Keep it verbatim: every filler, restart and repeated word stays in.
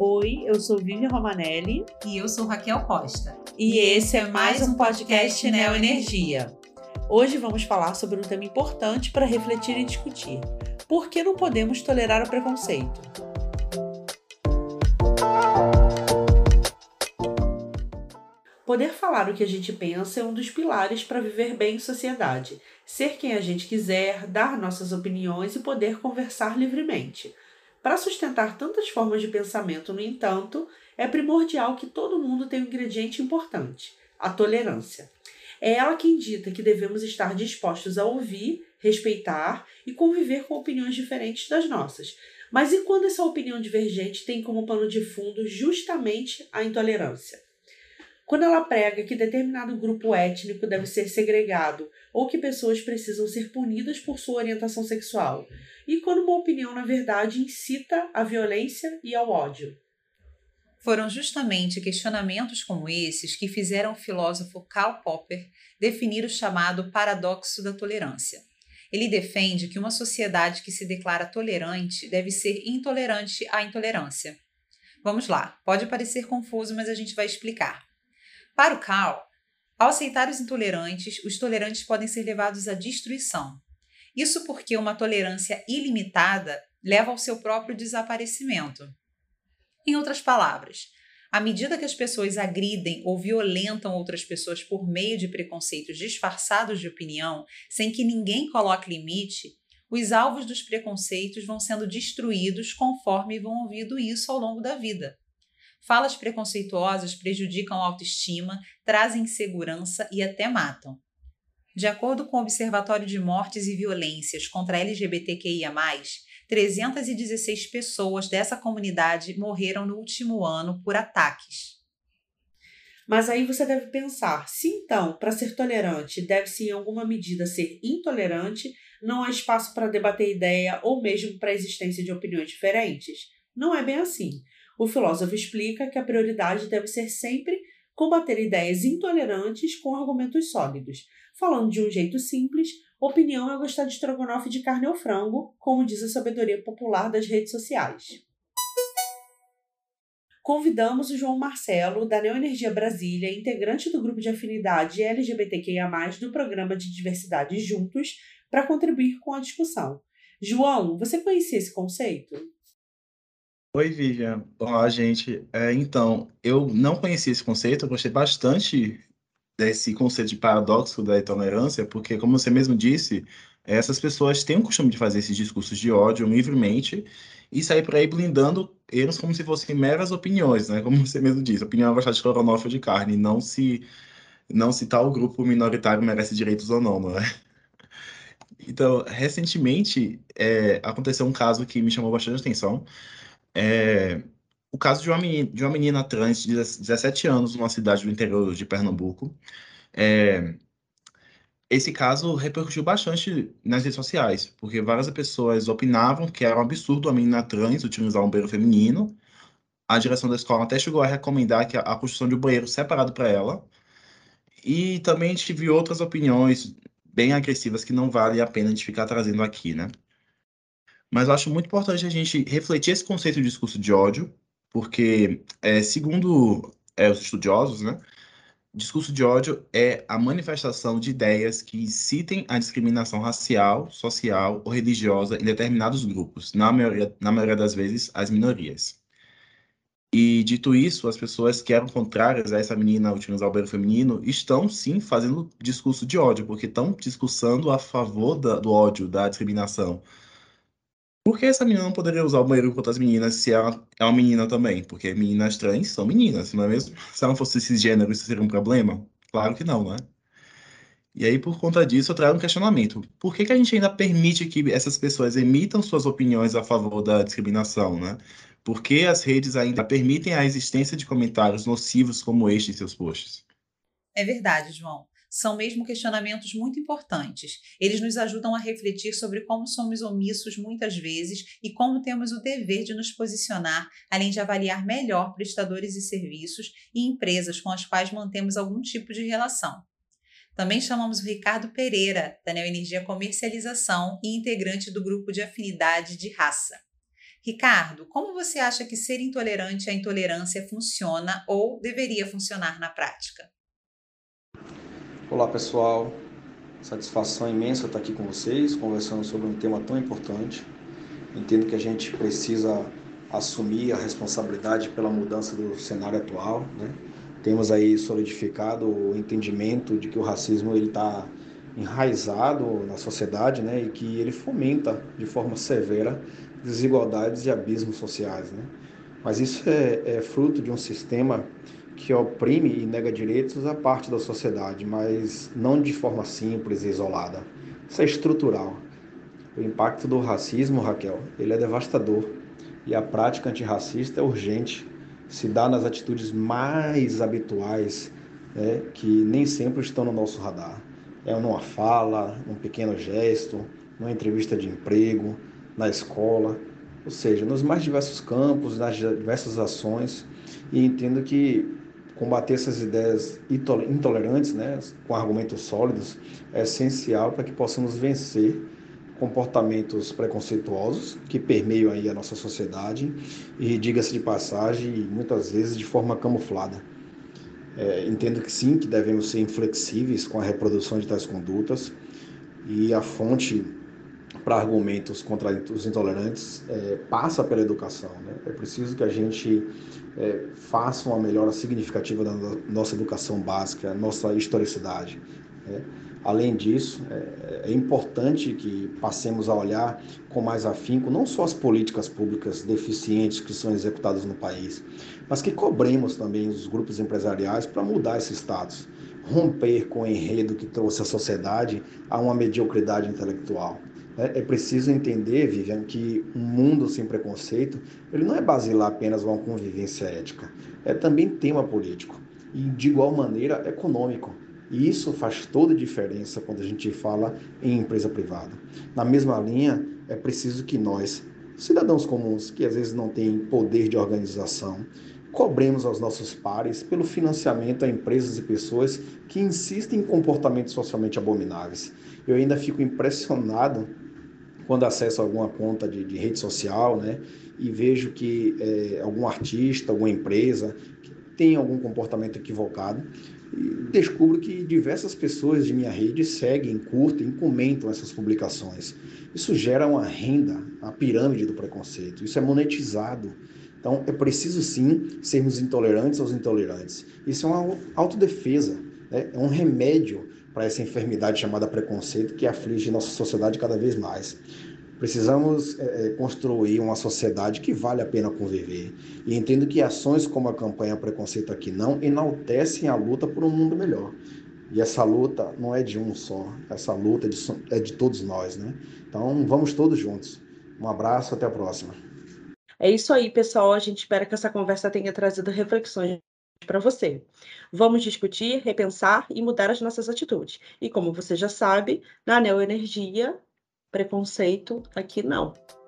Oi, eu sou Vivian Romanelli. E eu sou Raquel Costa. E, e esse é mais um podcast Neoenergia. Hoje vamos falar sobre um tema importante para refletir e discutir. Por que não podemos tolerar o preconceito? Poder falar o que a gente pensa é um dos pilares para viver bem em sociedade. Ser quem a gente quiser, dar nossas opiniões e poder conversar livremente. Para sustentar tantas formas de pensamento, no entanto, é primordial que todo mundo tenha um ingrediente importante, a tolerância. É ela quem dita que devemos estar dispostos a ouvir, respeitar e conviver com opiniões diferentes das nossas. Mas e quando essa opinião divergente tem como pano de fundo justamente a intolerância? Quando ela prega que determinado grupo étnico deve ser segregado ou que pessoas precisam ser punidas por sua orientação sexual, e quando uma opinião, na verdade, incita à violência e ao ódio. Foram justamente questionamentos como esses que fizeram o filósofo Karl Popper definir o chamado paradoxo da tolerância. Ele defende que uma sociedade que se declara tolerante deve ser intolerante à intolerância. Vamos lá, pode parecer confuso, mas a gente vai explicar. Para o Karl, ao aceitar os intolerantes, os tolerantes podem ser levados à destruição. Isso porque uma tolerância ilimitada leva ao seu próprio desaparecimento. Em outras palavras, à medida que as pessoas agridem ou violentam outras pessoas por meio de preconceitos disfarçados de opinião, sem que ninguém coloque limite, os alvos dos preconceitos vão sendo destruídos conforme vão ouvindo isso ao longo da vida. Falas preconceituosas prejudicam a autoestima, trazem insegurança e até matam. De acordo com o Observatório de Mortes e Violências contra L G B T Q I A mais, trezentas e dezesseis pessoas dessa comunidade morreram no último ano por ataques. Mas aí você deve pensar, se então, para ser tolerante, deve-se em alguma medida ser intolerante, não há espaço para debater ideia ou mesmo para a existência de opiniões diferentes? Não é bem assim. O filósofo explica que a prioridade deve ser sempre combater ideias intolerantes com argumentos sólidos. Falando de um jeito simples, opinião é gostar de estrogonofe de carne ou frango, como diz a sabedoria popular das redes sociais. Convidamos o João Marcelo, da Neoenergia Brasília, integrante do grupo de afinidade L G B T Q I A mais, do programa de diversidade Juntos, para contribuir com a discussão. João, você conhecia esse conceito? Oi, Vivian. Olá, gente. É, então, eu não conhecia esse conceito, eu gostei bastante desse conceito de paradoxo da intolerância, porque, como você mesmo disse, essas pessoas têm o costume de fazer esses discursos de ódio livremente e sair por aí blindando eles como se fossem meras opiniões, né? Como você mesmo disse, opinião é gostar de estrogonofe ou de carne, não se, não se tal grupo minoritário merece direitos ou não, não é? Então, recentemente, é, aconteceu um caso que me chamou bastante atenção. É, o caso de uma menina, de uma menina trans de dezessete anos, numa cidade do interior de Pernambuco. É, esse caso repercutiu bastante nas redes sociais, porque várias pessoas opinavam que era um absurdo a menina trans utilizar um banheiro feminino. A direção da escola até chegou a recomendar que a, a construção de um banheiro separado para ela. E também tive outras opiniões bem agressivas que não vale a pena a gente ficar trazendo aqui, né? Mas eu acho muito importante a gente refletir esse conceito de discurso de ódio, porque, é, segundo é, os estudiosos, né, discurso de ódio é a manifestação de ideias que incitem a discriminação racial, social ou religiosa em determinados grupos, na maioria, na maioria das vezes, as minorias. E, dito isso, as pessoas que eram contrárias a essa menina utilizar o banheiro feminino estão, sim, fazendo discurso de ódio, porque estão discursando a favor da, do ódio, da discriminação. Por que essa menina não poderia usar o banheiro enquanto as meninas, se ela é uma menina também? Porque meninas trans são meninas, não é mesmo? Se ela não fosse cisgênero, isso seria um problema? Claro que não, né? E aí, por conta disso, eu trago um questionamento. Por que que a gente ainda permite que essas pessoas emitam suas opiniões a favor da discriminação, né? Por que as redes ainda permitem a existência de comentários nocivos como este em seus posts? É verdade, João. São mesmo questionamentos muito importantes. Eles nos ajudam a refletir sobre como somos omissos muitas vezes e como temos o dever de nos posicionar, além de avaliar melhor prestadores e serviços e empresas com as quais mantemos algum tipo de relação. Também chamamos o Ricardo Pereira, da Neoenergia Comercialização e integrante do grupo de afinidade de raça. Ricardo, como você acha que ser intolerante à intolerância funciona ou deveria funcionar na prática? Olá, pessoal. Satisfação imensa estar aqui com vocês, conversando sobre um tema tão importante. Entendo que a gente precisa assumir a responsabilidade pela mudança do cenário atual, né? Temos aí solidificado o entendimento de que o racismo ele está enraizado na sociedade, né? E que ele fomenta de forma severa desigualdades e abismos sociais, né? Mas isso é, é fruto de um sistema que oprime e nega direitos a parte da sociedade, mas não de forma simples e isolada. Isso é estrutural. O impacto do racismo, Raquel, ele é devastador e a prática antirracista é urgente. Se dá nas atitudes mais habituais, né, que nem sempre estão no nosso radar. É numa fala, num pequeno gesto, numa entrevista de emprego, na escola, ou seja, nos mais diversos campos, nas diversas ações, e entendo que combater essas ideias intolerantes, né, com argumentos sólidos, é essencial para que possamos vencer comportamentos preconceituosos que permeiam aí a nossa sociedade e, diga-se de passagem, muitas vezes de forma camuflada. É, entendo que sim, que devemos ser inflexíveis com a reprodução de tais condutas e a fonte para argumentos contra os intolerantes é, passa pela educação, né? É preciso que a gente é, faça uma melhora significativa da nossa educação básica, nossa historicidade, né? Além disso, é, é importante que passemos a olhar com mais afinco não só as políticas públicas deficientes que são executadas no país, mas que cobremos também os grupos empresariais para mudar esse status, romper com o enredo que trouxe a sociedade a uma mediocridade intelectual. É preciso entender, Vivian, que um mundo sem preconceito, ele não é basilar apenas uma convivência ética, é também tema político e, de igual maneira, econômico. E isso faz toda a diferença quando a gente fala em empresa privada. Na mesma linha, é preciso que nós, cidadãos comuns, que às vezes não têm poder de organização, cobremos aos nossos pares pelo financiamento a empresas e pessoas que insistem em comportamentos socialmente abomináveis. Eu ainda fico impressionado quando acesso alguma conta de, de rede social, né, e vejo que é, algum artista, alguma empresa que tem algum comportamento equivocado, e descubro que diversas pessoas de minha rede seguem, curtem, comentam essas publicações. Isso gera uma renda, a pirâmide do preconceito. Isso é monetizado. Então, é preciso sim sermos intolerantes aos intolerantes. Isso é uma autodefesa, né? É um remédio para essa enfermidade chamada preconceito que aflige nossa sociedade cada vez mais. Precisamos é, construir uma sociedade que vale a pena conviver. E entendo que ações como a campanha Preconceito Aqui Não enaltecem a luta por um mundo melhor. E essa luta não é de um só, essa luta é de, é de todos nós, né? Então, vamos todos juntos. Um abraço, até a próxima. É isso aí, pessoal. A gente espera que essa conversa tenha trazido reflexões para você. Vamos discutir, repensar e mudar as nossas atitudes. E como você já sabe, na Neo Energia, preconceito aqui não.